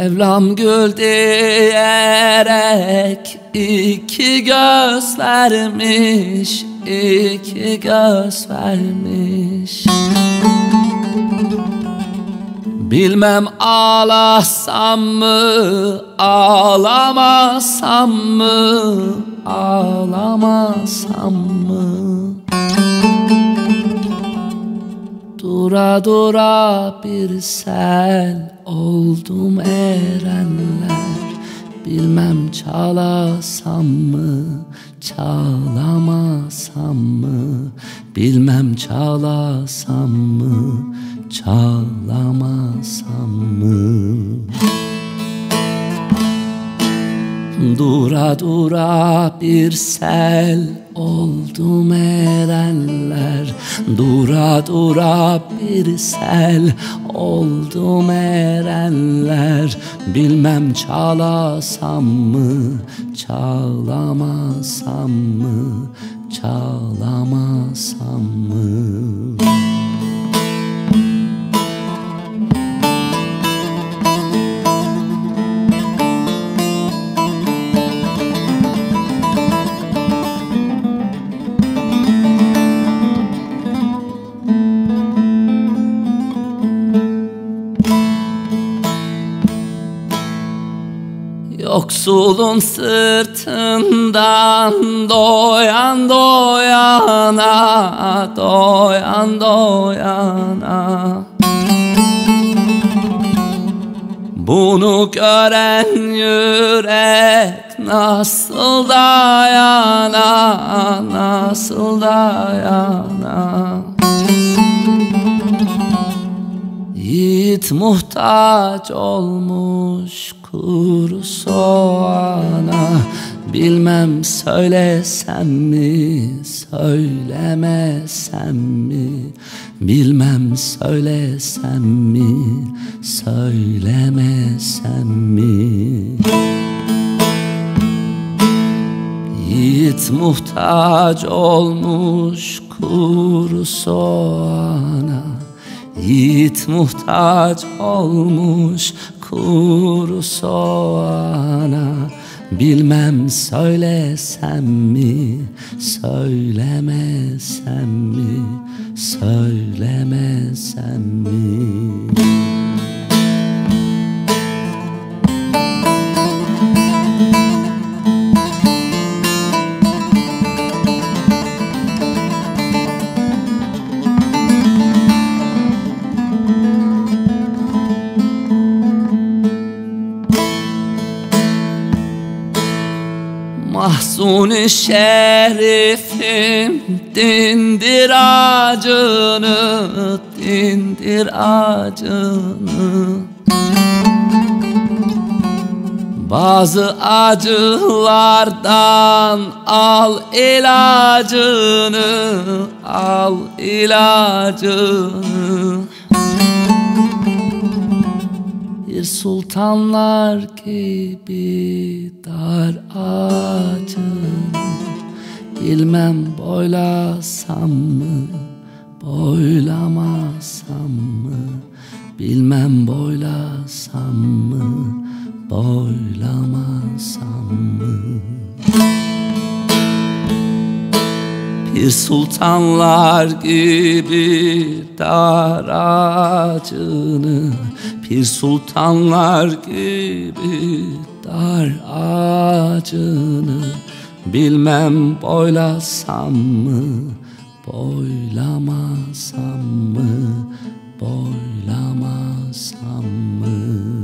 Mevlam gül diyerek iki göz vermiş, iki göz vermiş. Bilmem ağlasam mı, ağlamasam mı, ağlamasam mı? Dura dura bir sel oldum erenler. Bilmem çalasam mı, çalamasam mı? Bilmem çalasam mı, çalamasam mı? Dura dura bir sel oldum erenler. Dura dura bir sel oldum erenler. Bilmem çalasam mı, çalamasam mı, çalamasam mı? Yoksulun sırtından doyan doyana, doyan doyana. Bunu gören yürek nasıl dayana, nasıl dayana? Yiğit muhtaç olmuş kuru soğana. Bilmem söylesem mi, söylemesem mi? Bilmem söylesem mi, söylemesem mi? Yiğit muhtaç olmuş kuru soğana. Yiğit muhtaç olmuş kuru soğana. Bilmem söylesem mi, söylemesem mi, söylemesem mi? Mahzun-i şerifim dindir acını, dindir acını. Bazı acılardan al ilacını, al ilacını. Bir sultanlar gibi dar ağacını. Bilmem boylasam mı, boylamasam mı? Bilmem boylasam mı, boylamasam mı? Bir sultanlar gibi dar ağacını. Bir sultanlar gibi dar ağacını. Bilmem boylasam mı, boylamasam mı, boylamasam mı?